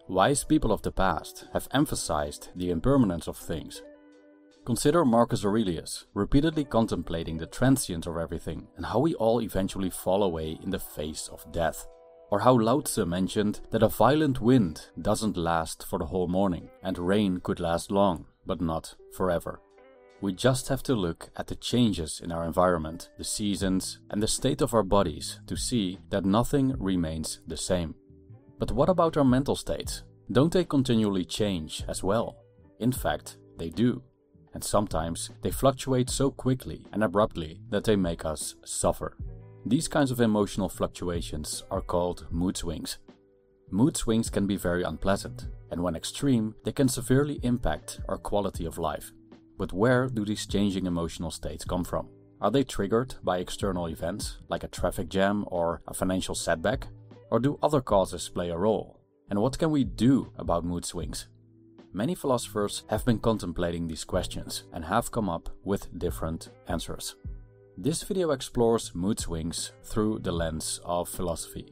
Wise people of the past have emphasized the impermanence of things. Consider Marcus Aurelius repeatedly contemplating the transience of everything and how we all eventually fall away in the face of death. Or how Lao Tzu mentioned that a violent wind doesn't last for the whole morning and rain could last long, but not forever. We just have to look at the changes in our environment, the seasons, and the state of our bodies to see that nothing remains the same. But what about our mental states? Don't they continually change as well? In fact, they do. And sometimes they fluctuate so quickly and abruptly that they make us suffer. These kinds of emotional fluctuations are called mood swings. Mood swings can be very unpleasant, and when extreme, they can severely impact our quality of life. But where do these changing emotional states come from? Are they triggered by external events, like a traffic jam or a financial setback? Or do other causes play a role? And what can we do about mood swings? Many philosophers have been contemplating these questions and have come up with different answers. This video explores mood swings through the lens of philosophy.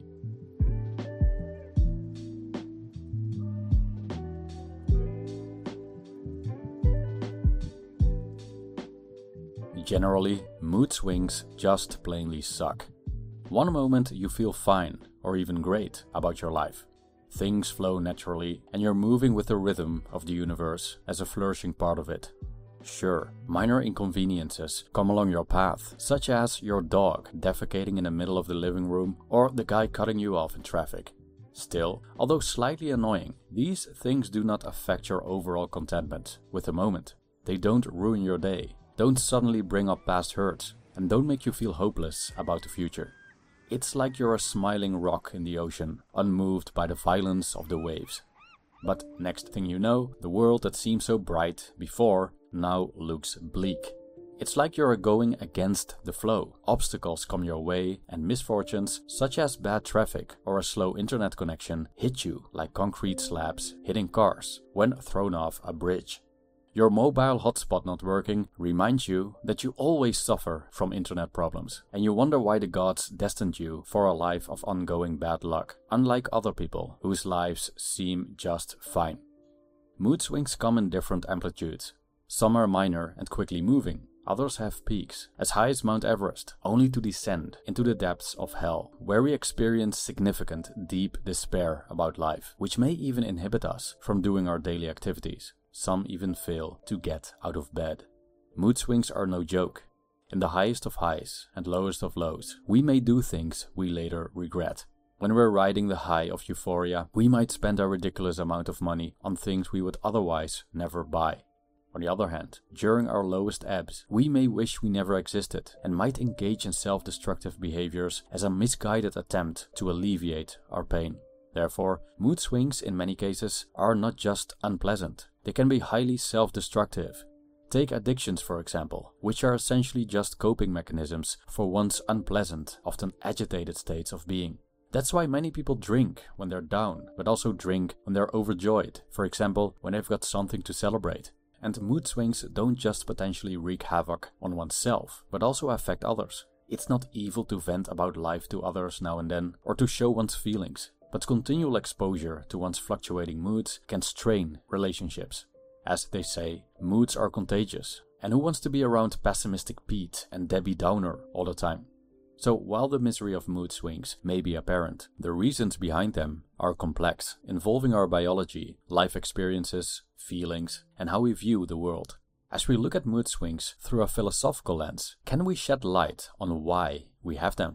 Generally, mood swings just plainly suck. One moment you feel fine or even great about your life. Things flow naturally and you're moving with the rhythm of the universe as a flourishing part of it. Sure, minor inconveniences come along your path, such as your dog defecating in the middle of the living room or the guy cutting you off in traffic. Still, although slightly annoying, these things do not affect your overall contentment with the moment. They don't ruin your day, don't suddenly bring up past hurts, and don't make you feel hopeless about the future. It's like you're a smiling rock in the ocean, unmoved by the violence of the waves. But next thing you know, the world that seemed so bright before now looks bleak. It's like you're going against the flow. Obstacles come your way and misfortunes, such as bad traffic or a slow internet connection, hit you like concrete slabs hitting cars when thrown off a bridge. Your mobile hotspot not working reminds you that you always suffer from internet problems, and you wonder why the gods destined you for a life of ongoing bad luck, unlike other people whose lives seem just fine. Mood swings come in different amplitudes. Some are minor and quickly moving, others have peaks, as high as Mount Everest, only to descend into the depths of hell, where we experience significant, deep despair about life, which may even inhibit us from doing our daily activities. Some even fail to get out of bed. Mood swings are no joke. In the highest of highs and lowest of lows, we may do things we later regret. When we're riding the high of euphoria, we might spend a ridiculous amount of money on things we would otherwise never buy. On the other hand, during our lowest ebbs, we may wish we never existed and might engage in self-destructive behaviors as a misguided attempt to alleviate our pain. Therefore, mood swings in many cases are not just unpleasant. They can be highly self-destructive. Take addictions, for example, which are essentially just coping mechanisms for one's unpleasant, often agitated states of being. That's why many people drink when they're down, but also drink when they're overjoyed, for example, when they've got something to celebrate. And mood swings don't just potentially wreak havoc on oneself, but also affect others. It's not evil to vent about life to others now and then, or to show one's feelings. But continual exposure to one's fluctuating moods can strain relationships. As they say, moods are contagious, and who wants to be around pessimistic Pete and Debbie Downer all the time? So while the misery of mood swings may be apparent, the reasons behind them are complex, involving our biology, life experiences, feelings, and how we view the world. As we look at mood swings through a philosophical lens, can we shed light on why we have them?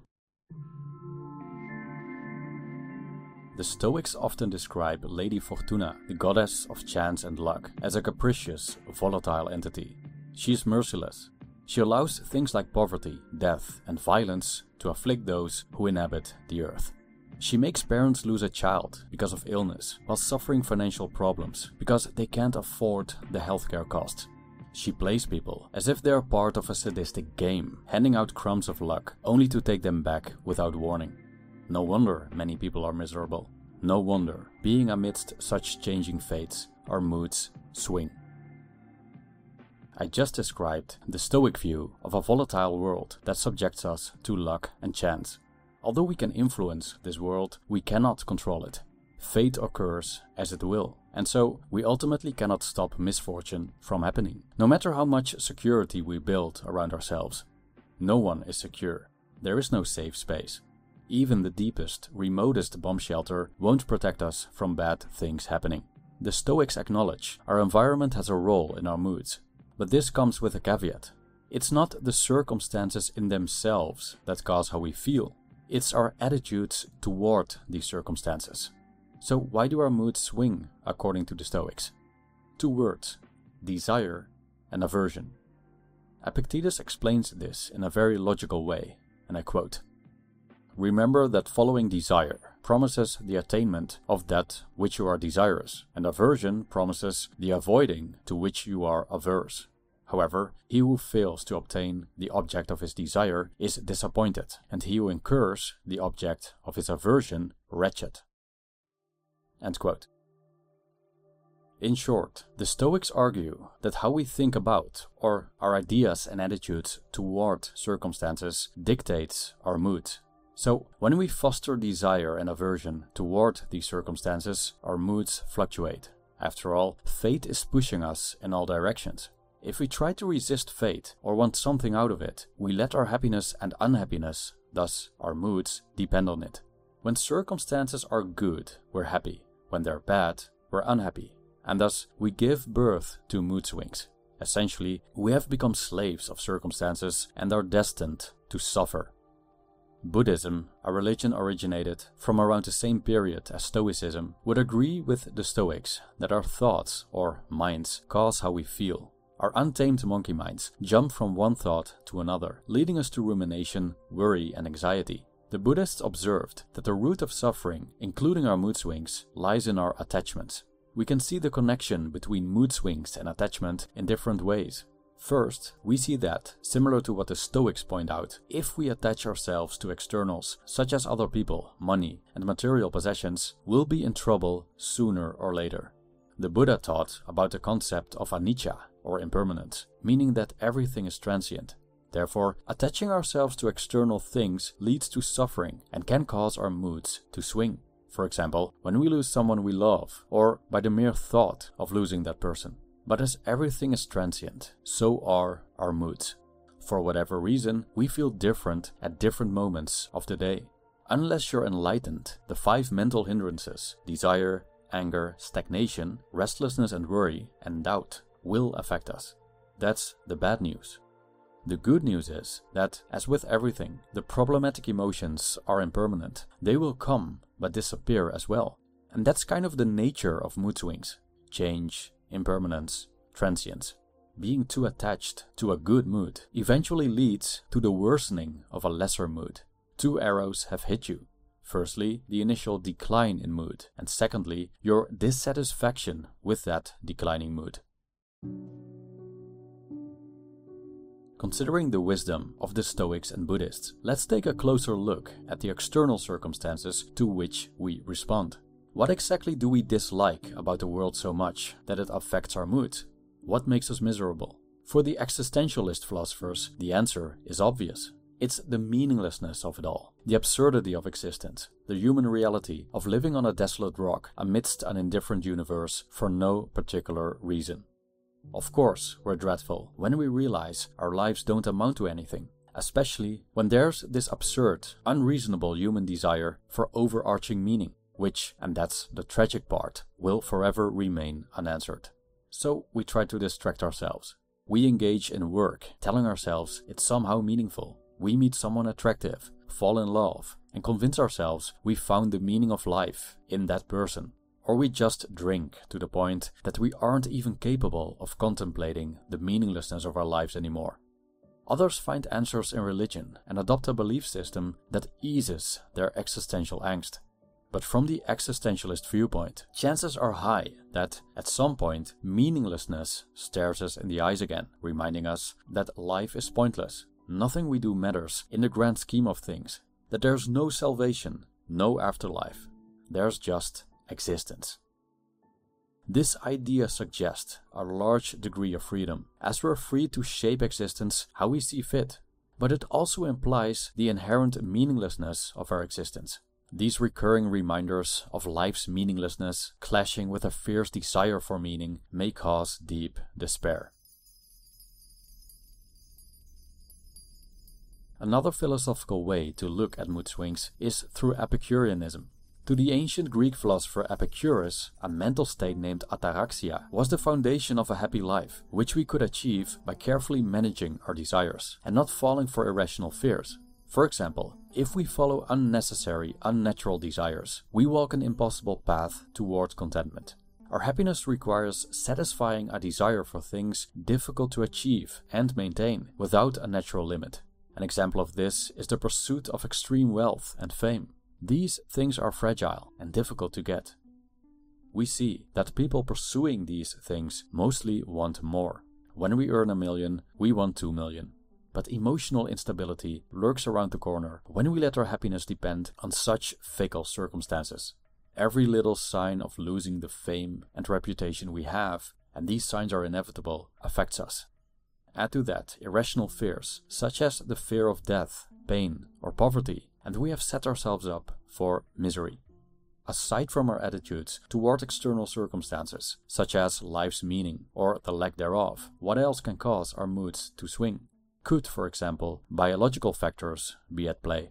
The Stoics often describe Lady Fortuna, the goddess of chance and luck, as a capricious, volatile entity. She is merciless. She allows things like poverty, death, and violence to afflict those who inhabit the earth. She makes parents lose a child because of illness, while suffering financial problems because they can't afford the healthcare costs. She plays people as if they are part of a sadistic game, handing out crumbs of luck only to take them back without warning. No wonder many people are miserable. No wonder, being amidst such changing fates, our moods swing. I just described the Stoic view of a volatile world that subjects us to luck and chance. Although we can influence this world, we cannot control it. fate occurs as it will, and so we ultimately cannot stop misfortune from happening, no matter how much security we build around ourselves. No one is secure. There is no safe space. Even the deepest, remotest bomb shelter won't protect us from bad things happening. The Stoics acknowledge our environment has a role in our moods, but this comes with a caveat. It's not the circumstances in themselves that cause how we feel. It's our attitudes toward these circumstances. So why do our moods swing, according to the Stoics? 2 words: desire and aversion. Epictetus explains this in a very logical way, and I quote, "Remember that following desire promises the attainment of that which you are desirous, and aversion promises the avoiding to which you are averse. However, he who fails to obtain the object of his desire is disappointed, and he who incurs the object of his aversion wretched." End quote. In short, the Stoics argue that how we think about, or our ideas and attitudes toward circumstances, dictates our mood. So, when we foster desire and aversion toward these circumstances, our moods fluctuate. After all, fate is pushing us in all directions. If we try to resist fate or want something out of it, we let our happiness and unhappiness, thus our moods, depend on it. When circumstances are good, we're happy. When they're bad, we're unhappy. And thus, we give birth to mood swings. Essentially, we have become slaves of circumstances and are destined to suffer. Buddhism, a religion originated from around the same period as Stoicism, would agree with the Stoics that our thoughts, or minds, cause how we feel. Our untamed monkey minds jump from one thought to another, leading us to rumination, worry, and anxiety. The Buddhists observed that the root of suffering, including our mood swings, lies in our attachments. We can see the connection between mood swings and attachment in different ways. First, we see that, similar to what the Stoics point out, if we attach ourselves to externals, such as other people, money, and material possessions, we'll be in trouble sooner or later. The Buddha taught about the concept of anicca, or impermanence, meaning that everything is transient. Therefore, attaching ourselves to external things leads to suffering and can cause our moods to swing. For example, when we lose someone we love, or by the mere thought of losing that person. But as everything is transient, so are our moods. For whatever reason, we feel different at different moments of the day. Unless you're enlightened, the 5 mental hindrances, desire, anger, stagnation, restlessness and worry, and doubt, will affect us. That's the bad news. The good news is that, as with everything, the problematic emotions are impermanent. They will come, but disappear as well. And that's kind of the nature of mood swings. Change, impermanence, transience. Being too attached to a good mood eventually leads to the worsening of a lesser mood. 2 arrows have hit you. Firstly, the initial decline in mood, and secondly, your dissatisfaction with that declining mood. Considering the wisdom of the Stoics and Buddhists, let's take a closer look at the external circumstances to which we respond. What exactly do we dislike about the world so much that it affects our mood? What makes us miserable? For the existentialist philosophers, the answer is obvious. It's the meaninglessness of it all, the absurdity of existence, the human reality of living on a desolate rock amidst an indifferent universe for no particular reason. Of course, we're dreadful when we realize our lives don't amount to anything, especially when there's this absurd, unreasonable human desire for overarching meaning, which, and that's the tragic part, will forever remain unanswered. So we try to distract ourselves. We engage in work, telling ourselves it's somehow meaningful. We meet someone attractive, fall in love, and convince ourselves we found the meaning of life in that person. Or we just drink to the point that we aren't even capable of contemplating the meaninglessness of our lives anymore. Others find answers in religion and adopt a belief system that eases their existential angst. But from the existentialist viewpoint, chances are high that, at some point, meaninglessness stares us in the eyes again, reminding us that life is pointless. Nothing we do matters in the grand scheme of things, that there's no salvation, no afterlife. There's just existence. This idea suggests a large degree of freedom, as we're free to shape existence how we see fit. But it also implies the inherent meaninglessness of our existence. These recurring reminders of life's meaninglessness, clashing with a fierce desire for meaning, may cause deep despair. Another philosophical way to look at mood swings is through Epicureanism. To the ancient Greek philosopher Epicurus, a mental state named ataraxia was the foundation of a happy life, which we could achieve by carefully managing our desires and not falling for irrational fears. For example, if we follow unnecessary, unnatural desires, we walk an impossible path towards contentment. Our happiness requires satisfying a desire for things difficult to achieve and maintain without a natural limit. An example of this is the pursuit of extreme wealth and fame. These things are fragile and difficult to get. We see that people pursuing these things mostly want more. When we earn $1 million, we want $2 million. But emotional instability lurks around the corner when we let our happiness depend on such fickle circumstances. Every little sign of losing the fame and reputation we have, and these signs are inevitable, affects us. Add to that irrational fears, such as the fear of death, pain, or poverty, and we have set ourselves up for misery. Aside from our attitudes toward external circumstances, such as life's meaning or the lack thereof, what else can cause our moods to swing? Could, for example, biological factors be at play?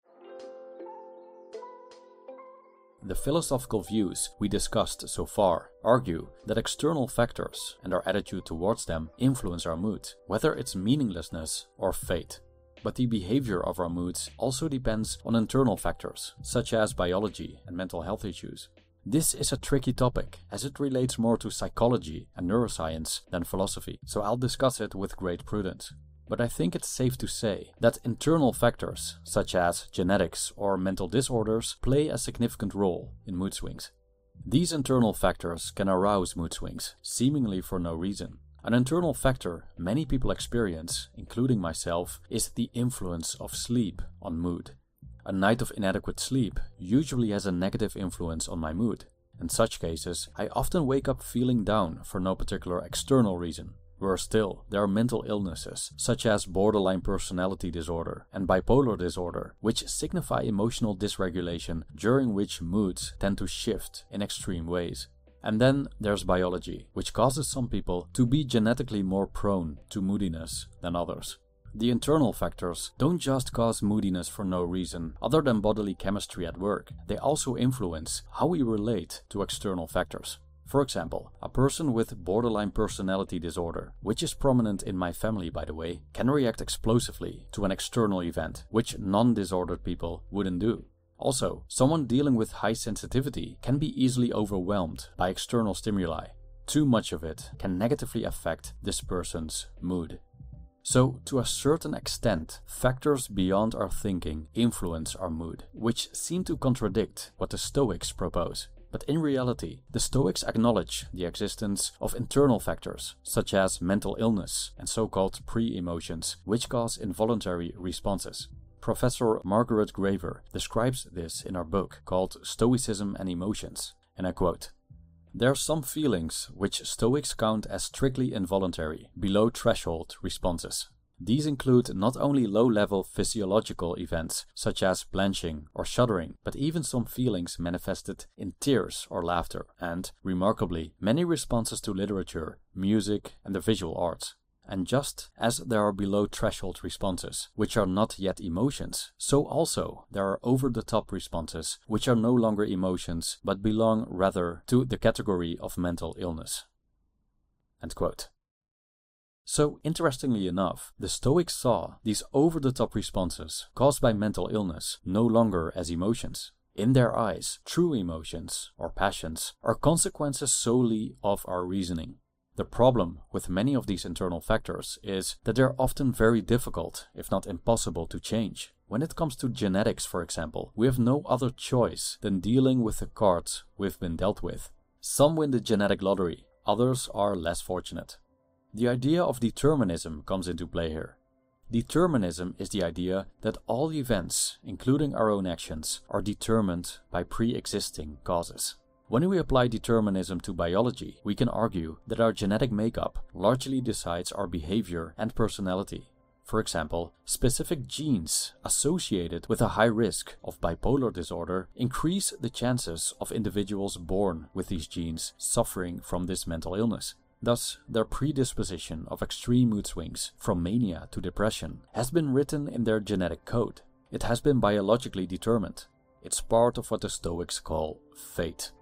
The philosophical views we discussed so far argue that external factors and our attitude towards them influence our mood, whether it's meaninglessness or fate. But the behavior of our moods also depends on internal factors, such as biology and mental health issues. This is a tricky topic, as it relates more to psychology and neuroscience than philosophy, so I'll discuss it with great prudence. But I think it's safe to say that internal factors, such as genetics or mental disorders, play a significant role in mood swings. These internal factors can arouse mood swings, seemingly for no reason. An internal factor many people experience, including myself, is the influence of sleep on mood. A night of inadequate sleep usually has a negative influence on my mood. In such cases, I often wake up feeling down for no particular external reason. Worse still, there are mental illnesses, such as borderline personality disorder and bipolar disorder, which signify emotional dysregulation during which moods tend to shift in extreme ways. And then there's biology, which causes some people to be genetically more prone to moodiness than others. The internal factors don't just cause moodiness for no reason other than bodily chemistry at work, they also influence how we relate to external factors. For example, a person with borderline personality disorder, which is prominent in my family by the way, can react explosively to an external event, which non-disordered people wouldn't do. Also, someone dealing with high sensitivity can be easily overwhelmed by external stimuli. Too much of it can negatively affect this person's mood. So, to a certain extent, factors beyond our thinking influence our mood, which seem to contradict what the Stoics propose. But in reality, the Stoics acknowledge the existence of internal factors, such as mental illness and so-called pre-emotions, which cause involuntary responses. Professor Margaret Graver describes this in her book called Stoicism and Emotions, and I quote, "There are some feelings which Stoics count as strictly involuntary, below threshold responses. These include not only low-level physiological events such as blanching or shuddering, but even some feelings manifested in tears or laughter, and, remarkably, many responses to literature, music, and the visual arts. And just as there are below-threshold responses, which are not yet emotions, so also there are over-the-top responses, which are no longer emotions, but belong rather to the category of mental illness." End quote. So, interestingly enough, the Stoics saw these over-the-top responses caused by mental illness no longer as emotions. In their eyes, true emotions, or passions, are consequences solely of our reasoning. The problem with many of these internal factors is that they're often very difficult, if not impossible, to change. When it comes to genetics, for example, we have no other choice than dealing with the cards we've been dealt with. Some win the genetic lottery, others are less fortunate. The idea of determinism comes into play here. Determinism is the idea that all events, including our own actions, are determined by pre-existing causes. When we apply determinism to biology, we can argue that our genetic makeup largely decides our behavior and personality. For example, specific genes associated with a high risk of bipolar disorder increase the chances of individuals born with these genes suffering from this mental illness. Thus, their predisposition of extreme mood swings, from mania to depression, has been written in their genetic code. It has been biologically determined. It's part of what the Stoics call fate.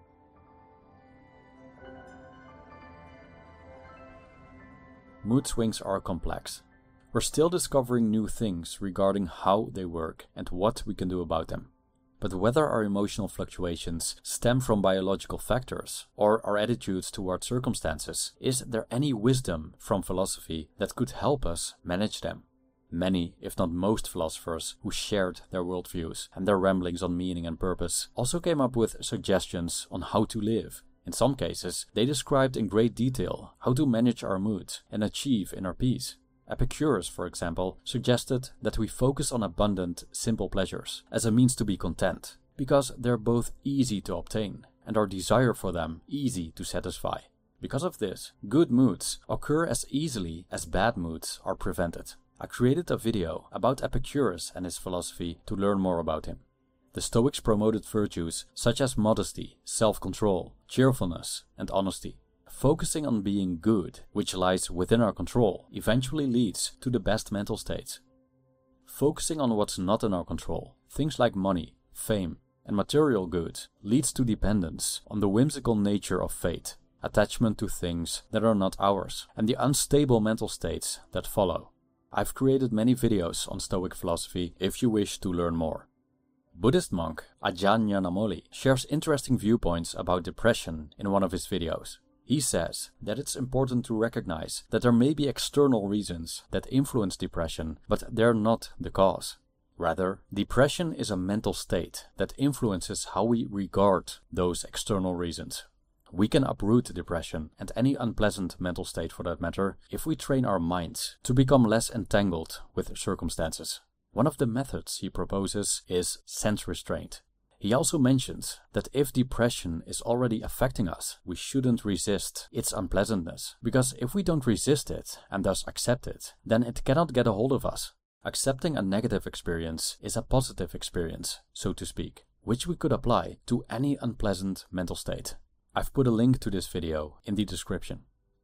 Mood swings are complex. We're still discovering new things regarding how they work and what we can do about them. But whether our emotional fluctuations stem from biological factors or our attitudes toward circumstances, is there any wisdom from philosophy that could help us manage them? Many, if not most philosophers who shared their worldviews and their ramblings on meaning and purpose also came up with suggestions on how to live. In some cases, they described in great detail how to manage our moods and achieve inner peace. Epicurus, for example, suggested that we focus on abundant, simple pleasures as a means to be content, because they're both easy to obtain and our desire for them easy to satisfy. Because of this, good moods occur as easily as bad moods are prevented. I created a video about Epicurus and his philosophy to learn more about him. The Stoics promoted virtues such as modesty, self-control, cheerfulness, and honesty. Focusing on being good, which lies within our control, eventually leads to the best mental states. Focusing on what's not in our control, things like money, fame, and material goods, leads to dependence on the whimsical nature of fate, attachment to things that are not ours, and the unstable mental states that follow. I've created many videos on Stoic philosophy if you wish to learn more. Buddhist monk Ajahn Nyanamoli shares interesting viewpoints about depression in one of his videos. He says that it's important to recognize that there may be external reasons that influence depression, but they're not the cause. Rather, depression is a mental state that influences how we regard those external reasons. We can uproot depression and any unpleasant mental state for that matter if we train our minds to become less entangled with circumstances. One of the methods he proposes is sense restraint. He also mentions that if depression is already affecting us, we shouldn't resist its unpleasantness, because if we don't resist it and thus accept it, then it cannot get a hold of us. Accepting a negative experience is a positive experience, so to speak, which we could apply to any unpleasant mental state. I've put a link to this video in the description.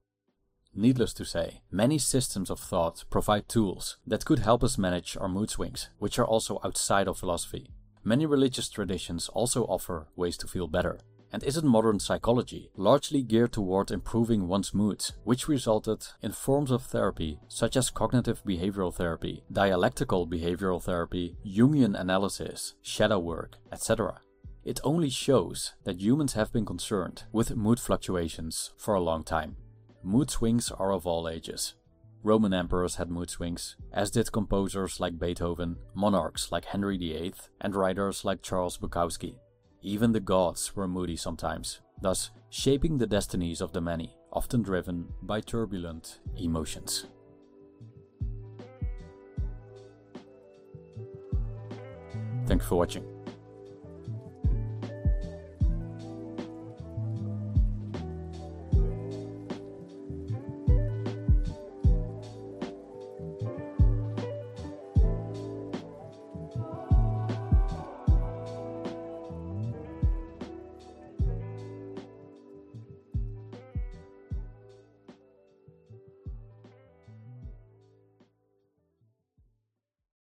Needless to say, many systems of thought provide tools that could help us manage our mood swings, which are also outside of philosophy. Many religious traditions also offer ways to feel better. And isn't modern psychology largely geared toward improving one's moods, which resulted in forms of therapy such as cognitive behavioral therapy, dialectical behavioral therapy, Jungian analysis, shadow work, etc. It only shows that humans have been concerned with mood fluctuations for a long time. Mood swings are of all ages. Roman emperors had mood swings, as did composers like Beethoven, monarchs like Henry VIII, and writers like Charles Bukowski. Even the gods were moody sometimes, thus shaping the destinies of the many, often driven by turbulent emotions. Thanks for watching.